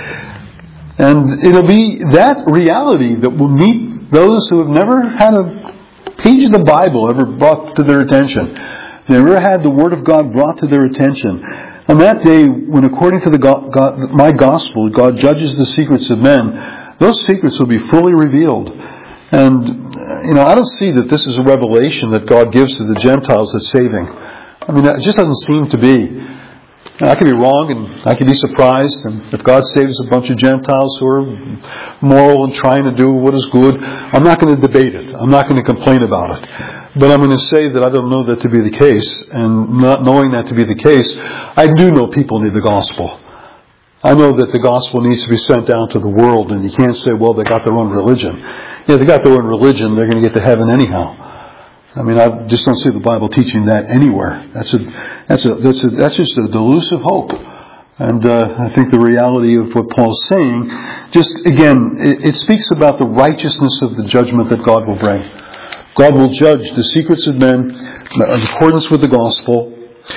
A: And it'll be that reality that will meet those who have never had a page of the Bible ever brought to their attention. They never had the Word of God brought to their attention. On that day, when according to my gospel, God judges the secrets of men, those secrets will be fully revealed. And, I don't see that this is a revelation that God gives to the Gentiles that's saving. I mean, it just doesn't seem to be. I could be wrong and I could be surprised. And if God saves a bunch of Gentiles who are moral and trying to do what is good, I'm not going to debate it. I'm not going to complain about it. But I'm going to say that I don't know that to be the case. And not knowing that to be the case, I do know people need the gospel. I know that the gospel needs to be sent out to the world, and you can't say, well, they got their own religion. Yeah, they got their own religion, they're going to get to heaven anyhow. I mean, I just don't see the Bible teaching that anywhere. That's just a delusive hope. And I think the reality of what Paul's saying, just again, it speaks about the righteousness of the judgment that God will bring. God will judge the secrets of men in accordance with the gospel.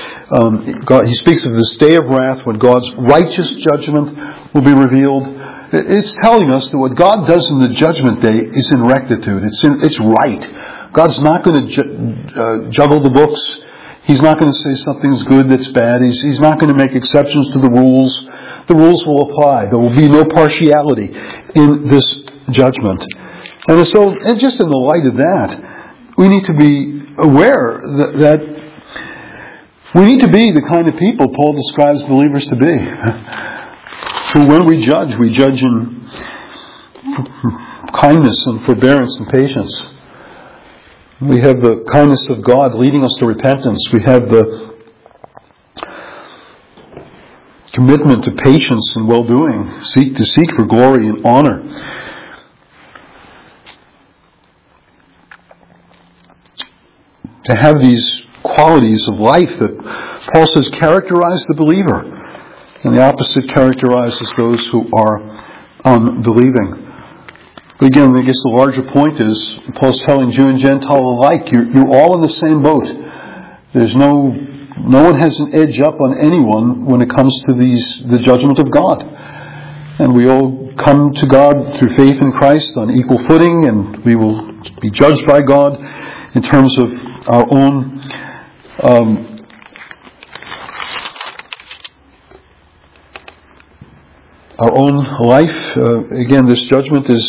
A: He speaks of this day of wrath when God's righteous judgment will be revealed. It's telling us that what God does in the judgment day is in rectitude. It's right. God's not going to juggle the books. He's not going to say something's good that's bad. He's not going to make exceptions to the rules. The rules will apply. There will be no partiality in this judgment. And so, and just in the light of that, we need to be aware that we need to be the kind of people Paul describes believers to be. So when we judge in kindness and forbearance and patience. We have the kindness of God leading us to repentance. We have the commitment to patience and well-doing, to seek for glory and honor. To have these qualities of life that Paul says characterize the believer, and the opposite characterizes those who are unbelieving. But again, I guess the larger point is Paul's telling Jew and Gentile alike, you're all in the same boat. There's no one has an edge up on anyone when it comes to the judgment of God. And we all come to God through faith in Christ on equal footing, and we will be judged by God in terms of our own life. Again, this judgment is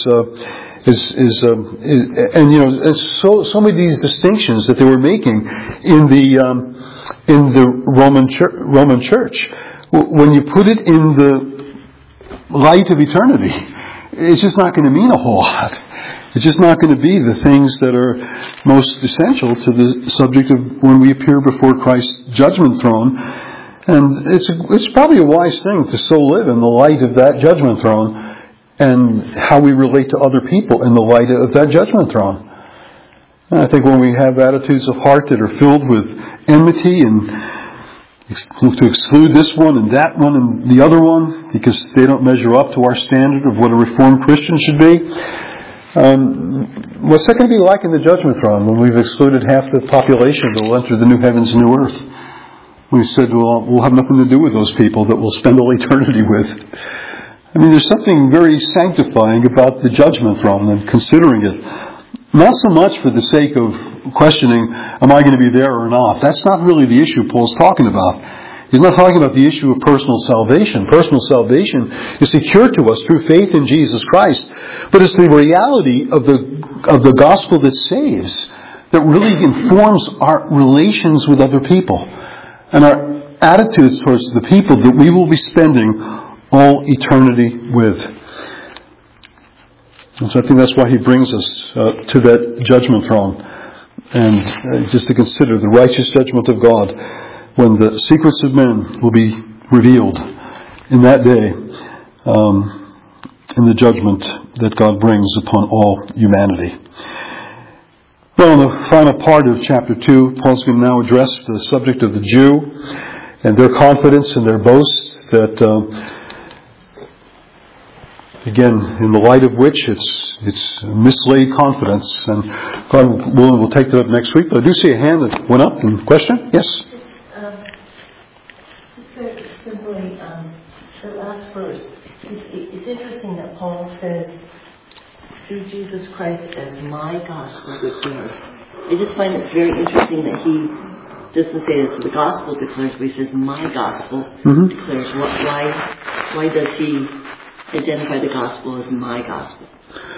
A: so many of these distinctions that they were making in the Roman church. When you put it in the light of eternity, it's just not going to mean a whole lot. It's just not going to be the things that are most essential to the subject of when we appear before Christ's judgment throne. And it's probably a wise thing to so live in the light of that judgment throne and how we relate to other people in the light of that judgment throne. And I think when we have attitudes of heart that are filled with enmity and to exclude this one and that one and the other one because they don't measure up to our standard of what a Reformed Christian should be, what's that going to be like in the judgment throne when we've excluded half the population that will enter the new heavens and new earth? We said, well, we'll have nothing to do with those people that we'll spend all eternity with. I mean, there's something very sanctifying about the judgment throne and considering it. Not so much for the sake of questioning, am I going to be there or not? That's not really the issue Paul's talking about. He's not talking about the issue of personal salvation. Personal salvation is secured to us through faith in Jesus Christ. But it's the reality of the gospel that saves that really informs our relations with other people and our attitudes towards the people that we will be spending all eternity with. And so I think that's why he brings us to that judgment throne. And just to consider the righteous judgment of God when the secrets of men will be revealed in that day, in the judgment that God brings upon all humanity. Well, in the final part of chapter 2, Paul's going to now address the subject of the Jew and their confidence and their boast that, again, in the light of which it's mislaid confidence. And God willing, we'll take that up next week. But I do see a hand that went up in question. Yes?
B: Just very simply, the last verse. It's interesting that Paul says, through Jesus Christ as my gospel declares. I just find it very interesting that he doesn't say as the gospel declares, but he says my gospel declares. Why does he identify the gospel as my gospel?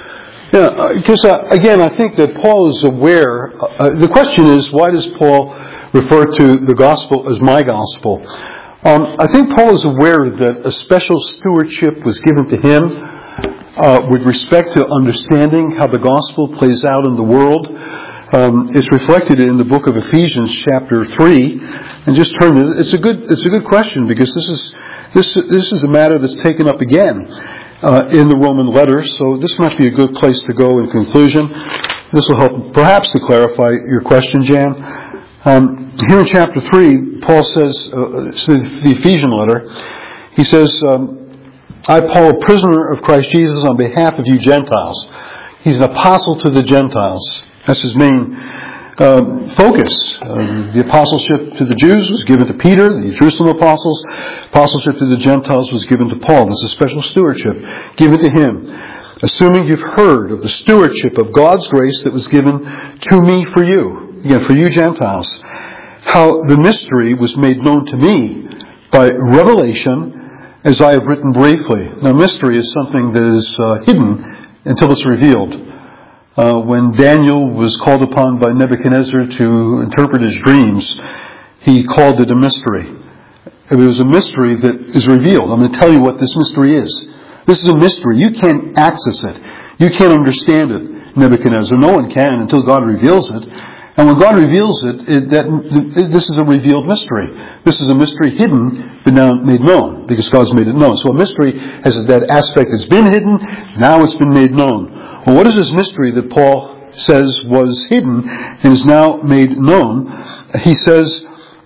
A: Yeah, because again, I think that Paul is aware. The question is, why does Paul refer to the gospel as my gospel? I think Paul is aware that a special stewardship was given to him with respect to understanding how the gospel plays out in the world. It's reflected in the book of Ephesians, chapter 3. And just turn to it's a good question, because this is a matter that's taken up again in the Roman letter. So this might be a good place to go in conclusion. This will help perhaps to clarify your question, Jan. Here in chapter 3, Paul says, the Ephesian letter, he says, I, Paul, a prisoner of Christ Jesus, on behalf of you Gentiles. He's an apostle to the Gentiles. That's his main focus. The apostleship to the Jews was given to Peter, the Jerusalem apostles. Apostleship to the Gentiles was given to Paul. There's a special stewardship given to him. Assuming you've heard of the stewardship of God's grace that was given to me for you. Again, for you Gentiles. How the mystery was made known to me by revelation, as I have written briefly. Now, mystery is something that is hidden until it's revealed. When Daniel was called upon by Nebuchadnezzar to interpret his dreams, he called it a mystery. It was a mystery that is revealed. I'm going to tell you what this mystery is. This is a mystery. You can't access it. You can't understand it, Nebuchadnezzar. No one can until God reveals it. And when God reveals it, this is a revealed mystery. This is a mystery hidden, but now made known, because God's made it known. So a mystery has that aspect that's been hidden, now it's been made known. Well, what is this mystery that Paul says was hidden and is now made known? He says,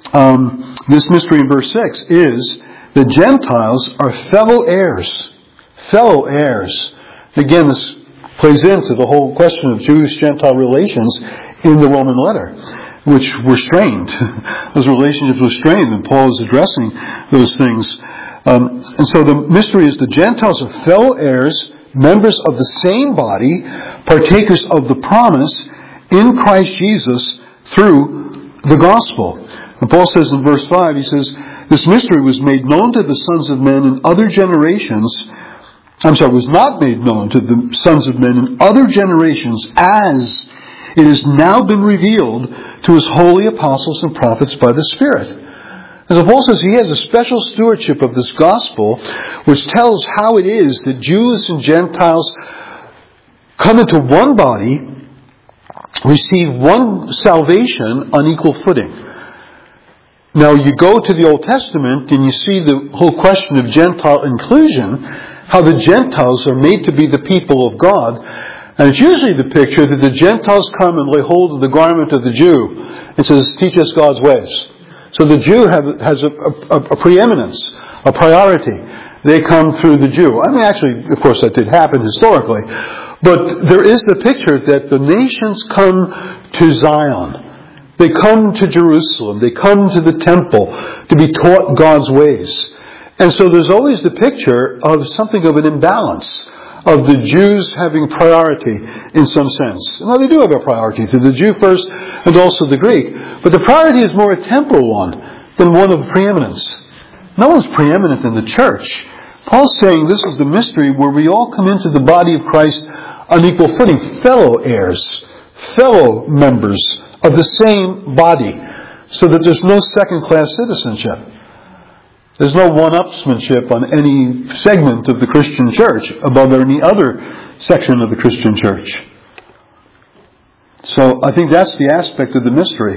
A: this mystery in verse 6 is the Gentiles are fellow heirs. Fellow heirs. Again, this plays into the whole question of Jewish-Gentile relations in the Roman letter, which were strained. Those relationships were strained, and Paul is addressing those things. And so the mystery is the Gentiles are fellow heirs, members of the same body, partakers of the promise in Christ Jesus through the gospel. And Paul says in verse 5, he says, this mystery was made known to the sons of men in other generations. Was not made known to the sons of men in other generations, as it has now been revealed to his holy apostles and prophets by the Spirit. As Paul says, he has a special stewardship of this gospel, which tells how it is that Jews and Gentiles come into one body, receive one salvation on equal footing. Now, you go to the Old Testament and you see the whole question of Gentile inclusion, how the Gentiles are made to be the people of God. And it's usually the picture that the Gentiles come and lay hold of the garment of the Jew and says, teach us God's ways. So the Jew has a preeminence, a priority. They come through the Jew. I mean, actually, of course, that did happen historically. But there is the picture that the nations come to Zion. They come to Jerusalem. They come to the temple to be taught God's ways. And so there's always the picture of something of an imbalance, of the Jews having priority in some sense. Now, they do have a priority to the Jew first and also the Greek. But the priority is more a temporal one than one of preeminence. No one's preeminent in the church. Paul's saying this is the mystery where we all come into the body of Christ on equal footing, fellow heirs, fellow members of the same body, so that there's no second-class citizenship. There's no one-upsmanship on any segment of the Christian church above any other section of the Christian church. So I think that's the aspect of the mystery.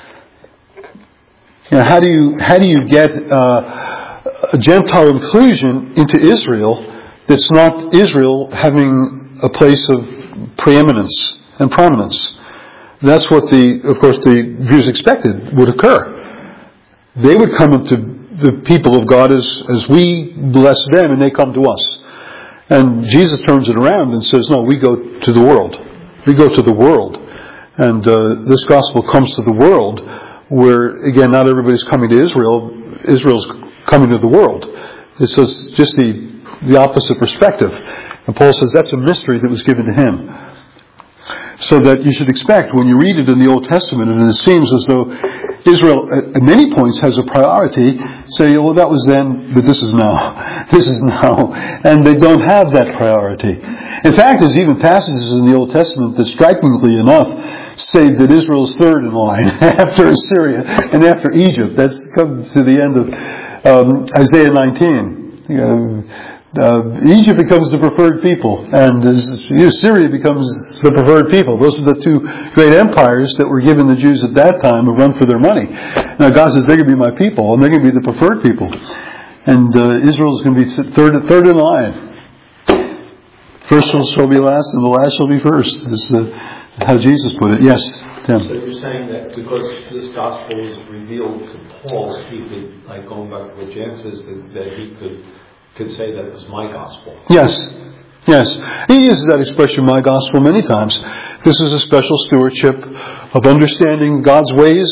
A: How do you get a Gentile inclusion into Israel that's not Israel having a place of preeminence and prominence? That's what of course the Jews expected would occur. They would come into the people of God as we bless them, and they come to us. And Jesus turns it around and says, no, we go to the world. We go to the world. And this gospel comes to the world where, again, not everybody's coming to Israel. Israel's coming to the world. It's just the opposite perspective. And Paul says that's a mystery that was given to him. So that you should expect, when you read it in the Old Testament, and it seems as though Israel at many points has a priority, say, well, that was then, but this is now. This is now. And they don't have that priority. In fact, there's even passages in the Old Testament that, strikingly enough, say that Israel is third in line after Assyria and after Egypt. That's come to the end of Isaiah 19. Egypt becomes the preferred people, and Syria becomes the preferred people. Those are the two great empires that were given the Jews at that time a run for their money. Now God says they're going to be my people, and they're going to be the preferred people. And Israel is going to be third in line. First shall be last, and the last shall be first. This is how Jesus put it. Yes, Tim.
C: So you're saying that because this gospel was revealed to Paul, he could, like going back to what Jan says, that he could say that it was my gospel.
A: Yes. He uses that expression, my gospel, many times. This is a special stewardship of understanding God's ways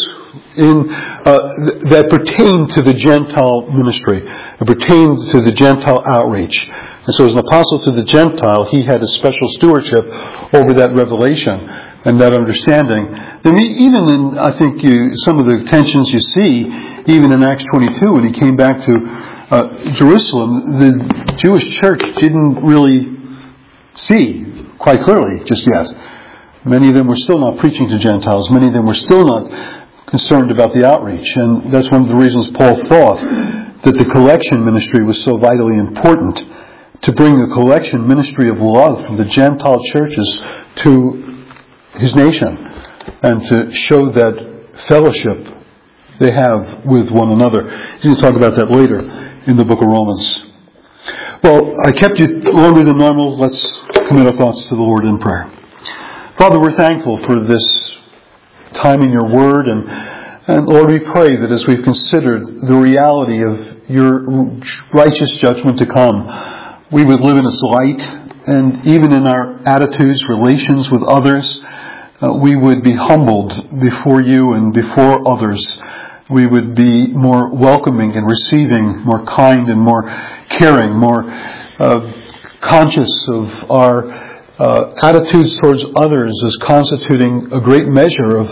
A: that pertain to the Gentile ministry, that pertain to the Gentile outreach. And so as an apostle to the Gentile, he had a special stewardship over that revelation and that understanding. And even in, I think, some of the tensions you see, even in Acts 22, when he came back to Jerusalem, the Jewish church didn't really see quite clearly just yet. Many of them were still not preaching to Gentiles. Many of them were still not concerned about the outreach. And that's one of the reasons Paul thought that the collection ministry was so vitally important, to bring the collection ministry of love from the Gentile churches to his nation and to show that fellowship they have with one another. He's going to talk about that later in the book of Romans. Well, I kept you longer than normal. Let's commit our thoughts to the Lord in prayer. Father, we're thankful for this time in your word, and Lord, we pray that as we've considered the reality of your righteous judgment to come, we would live in its light, and even in our attitudes, relations with others, we would be humbled before you and before others. We would be more welcoming and receiving, more kind and more caring, more conscious of our attitudes towards others as constituting a great measure of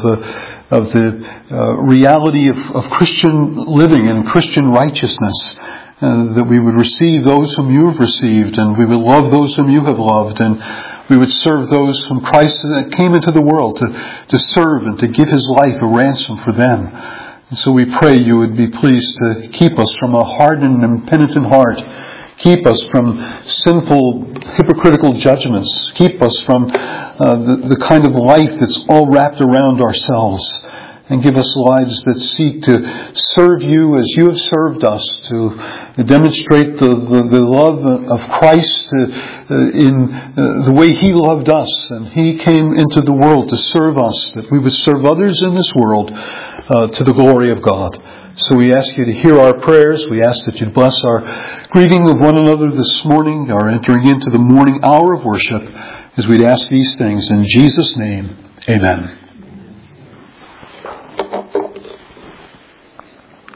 A: the reality of Christian living and Christian righteousness. That we would receive those whom you have received, and we would love those whom you have loved, and we would serve those whom Christ came into the world to serve and to give his life a ransom for them. And so we pray you would be pleased to keep us from a hardened and impenitent heart. Keep us from sinful, hypocritical judgments. Keep us from the kind of life that's all wrapped around ourselves. And give us lives that seek to serve you as you have served us, to demonstrate the love of Christ in the way he loved us. And he came into the world to serve us, that we would serve others in this world to the glory of God. So we ask you to hear our prayers. We ask that you'd bless our greeting of one another this morning, our entering into the morning hour of worship, as we'd ask these things in Jesus' name. Amen.